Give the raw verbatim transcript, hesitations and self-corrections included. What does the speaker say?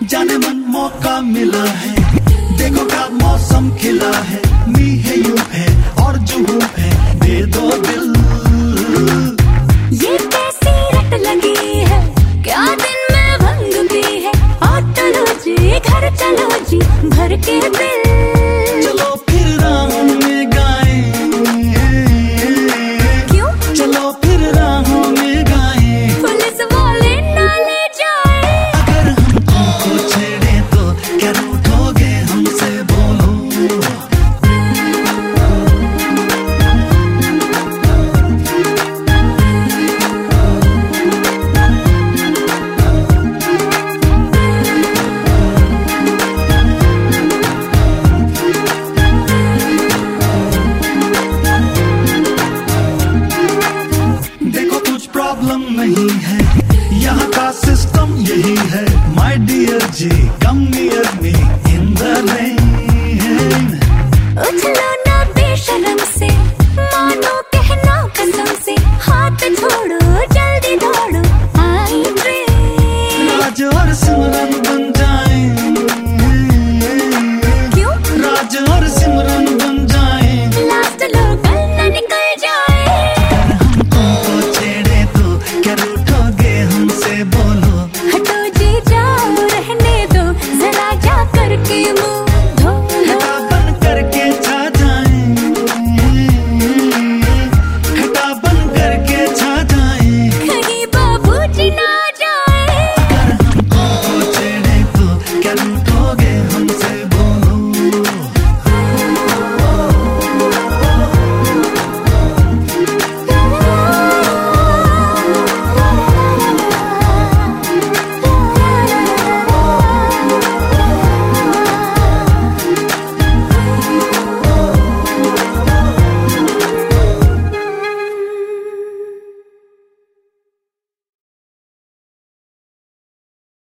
जाने मन मौका मिला है, देखो क्या मौसम खिला है, मी है यू है और जुहू है, दे दो दिल। ये कैसी रट लगी है, क्या दिन में भंग पी है, और चलो जी घर चलो जी भर के दिल। चलो फिर राहों में गाएं, क्यों? चलो फिर राहों में गाएं, पुलिस वाले ना ले जाए। अगर हम तुमको छेड़े तो क्या रूठोगे हमसे बोलो। प्रॉब्लम नहीं है, यहाँ का सिस्टम यही है, माय डियर जी।